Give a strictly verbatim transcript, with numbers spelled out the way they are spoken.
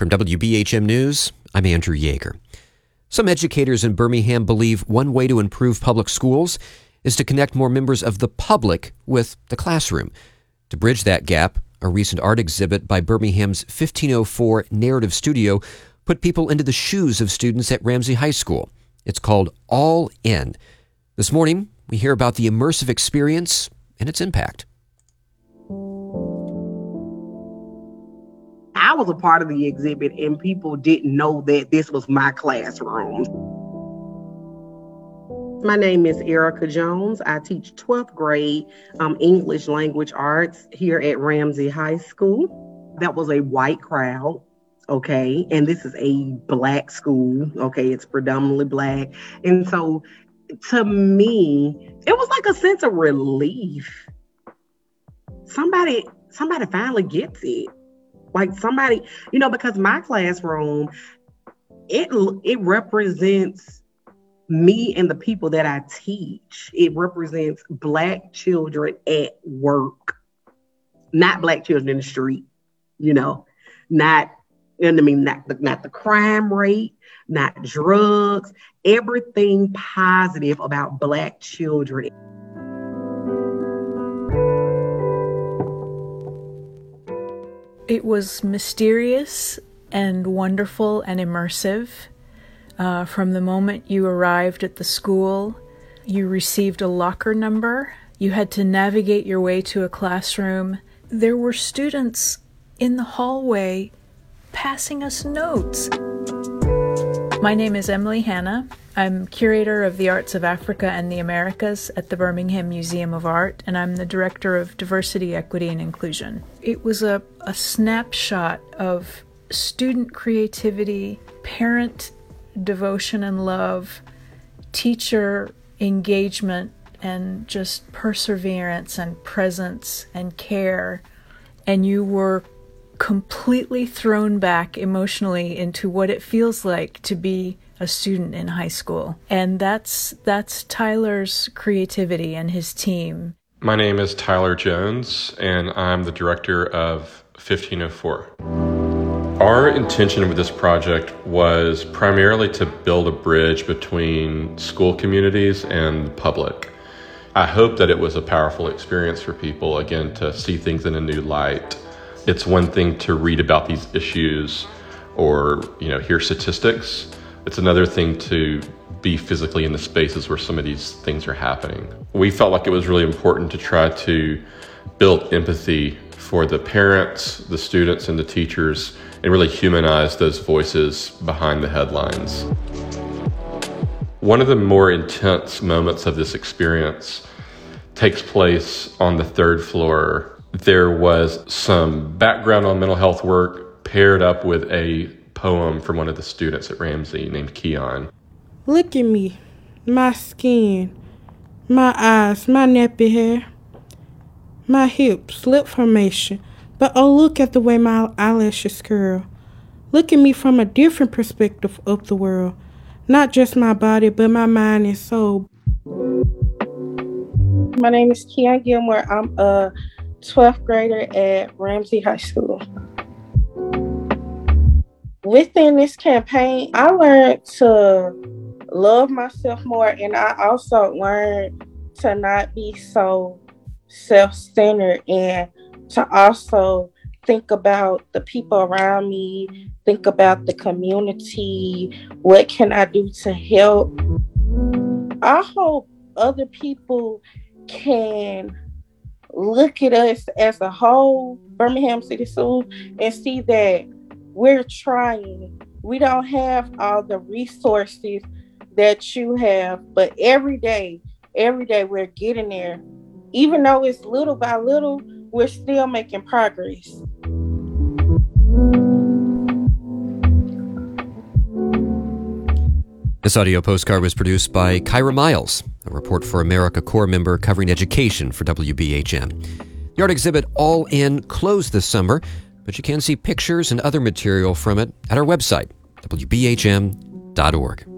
From W B H M News, I'm Andrew Yeager. Some educators in Birmingham believe one way to improve public schools is to connect more members of the public with the classroom. To bridge that gap, a recent art exhibit by Birmingham's fifteen oh four Narrative Studio put people into the shoes of students at Ramsey High School. It's called All In. This morning, we hear about the immersive experience and its impact. I was a part of the exhibit and people didn't know that this was my classroom. My name is Erica Jones. I teach twelfth grade um, English language arts here at Ramsey High School. That was a white crowd, okay? And this is a Black school, okay? It's predominantly Black. And so to me, it was like a sense of relief. Somebody, somebody finally gets it. Like somebody, you know, because my classroom, it it represents me and the people that I teach. It represents Black children at work, not Black children in the street, you know, not, you know what I mean, not the, not the crime rate, not drugs, everything positive about Black children. It was mysterious and wonderful and immersive. Uh, from the moment you arrived at the school, you received a locker number. You had to navigate your way to a classroom. There were students in the hallway passing us notes. My name is Emily Hanna. I'm curator of the Arts of Africa and the Americas at the Birmingham Museum of Art, and I'm the director of Diversity, Equity, and Inclusion. It was a, a snapshot of student creativity, parent devotion and love, teacher engagement, and just perseverance and presence and care. And you were completely thrown back emotionally into what it feels like to be a student in high school. And that's that's Tyler's creativity and his team. My name is Tyler Jones, and I'm the director of fifteen oh four. Our intention with this project was primarily to build a bridge between school communities and the public. I hope that it was a powerful experience for people, again, to see things in a new light. It's one thing to read about these issues or, you know, hear statistics. It's another thing to be physically in the spaces where some of these things are happening. We felt like it was really important to try to build empathy for the parents, the students, and the teachers, and really humanize those voices behind the headlines. One of the more intense moments of this experience takes place on the third floor. There was some background on mental health work paired up with a poem from one of the students at Ramsey named Keon. Look at me, my skin, my eyes, my nappy hair, my hips, lip formation. But oh, look at the way my eyelashes curl. Look at me from a different perspective of the world. Not just my body, but my mind and soul. My name is Keon Gilmore. I'm a twelfth grader at Ramsey High School. Within this campaign, I learned to love myself more, and I also learned to not be so self-centered and to also think about the people around me, think about the community, what can I do to help. I hope other people can look at us as a whole, Birmingham City Schools, and see that we're trying. We don't have all the resources that you have, but every day, every day we're getting there. Even though it's little by little, we're still making progress. This audio postcard was produced by Kyra Miles, a Report for America Corps member covering education for W B H M. The art exhibit All In closed this summer, but you can see pictures and other material from it at our website, W B H M dot org.